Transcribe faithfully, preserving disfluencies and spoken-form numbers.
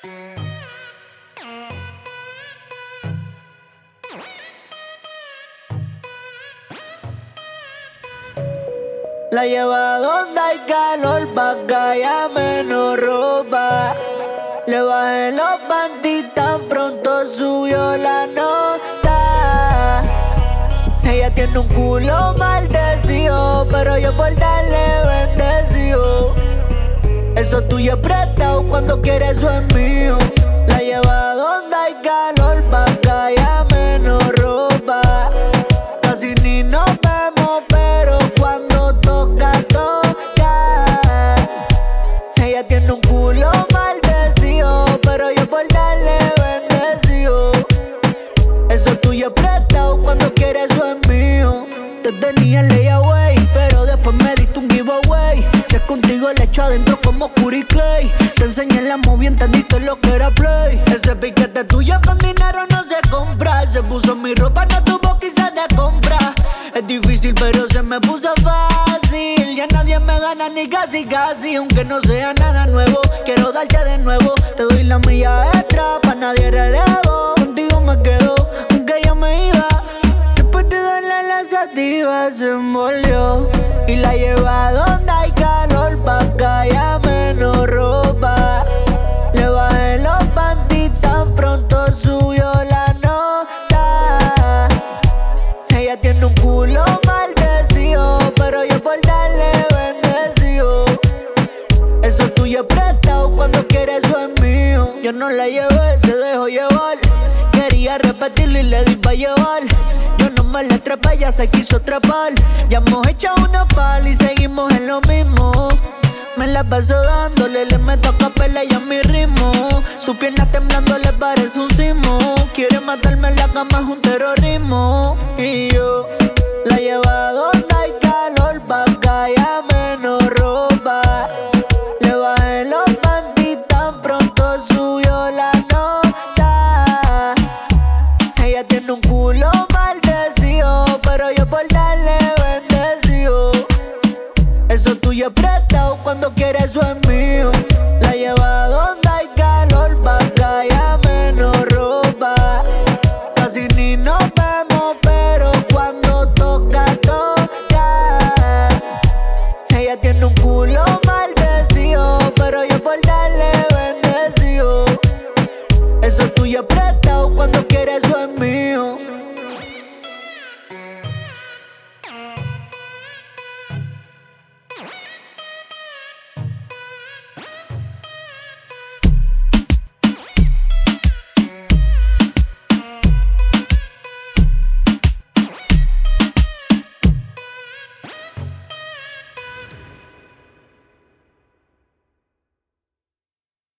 La lleva donde hay calor pa' que haya menos ropa. Le bajé los panties tan pronto subió la nota. Ella tiene un culo maldecido, pero yo por darle bendecido. Eso tuyo es prestado, cuando quieres eso es mío. La lleva donde hay calor pa' que haya menos ropa. Casi ni nos vemos, pero cuando toca, toca. Ella tiene un culo maldecido, pero yo por darle bendecido. Eso tuyo es prestado, cuando quieres eso es mío. Te tenía en layaway, pero después me diste un giveaway. Si es contigo le echo adentro como Curry Clay. Te enseñé la movie, entendiste lo que era play. Ese piquete tuyo con dinero no se compra. Se puso mi ropa, no tuvo quizás de compra. Es difícil pero se me puso fácil. Ya nadie me gana ni casi casi. Aunque no sea nada nuevo, quiero darte de nuevo. Te doy la milla extra, pa' nadie relevo. Contigo me quedo, aunque ya me iba. Después de darle la sativa se envolvió. Y la lleva donde hay calor pa' que haya menos ropa. Le bajé los panties tan pronto subió la nota. Ella tiene un culo maldecido, pero yo por darle bendecido. Eso tuyo es prestado, cuando quieres eso es mío. Yo no la llevé, se dejó llevar. Quería repetirlo y le di pa' llevar. Yo no me la trepé, ella se quiso trepar. Ya hemos hecho una pal y seguimos en lo mismo. Me la paso dándole, le meto a capela y a mi ritmo. Su pierna temblando le parece un sismo. Quiere matarme en la cama, es un terrorismo. Y yo la llevo a donde hay calor pa' que haya menos ropa. Le bajé los panties tan pronto subió la nota. Ella tiene un culo maldecido, pero yo por darle bendecido. Eso tuyo es prestado, cuando quieres eso es mío.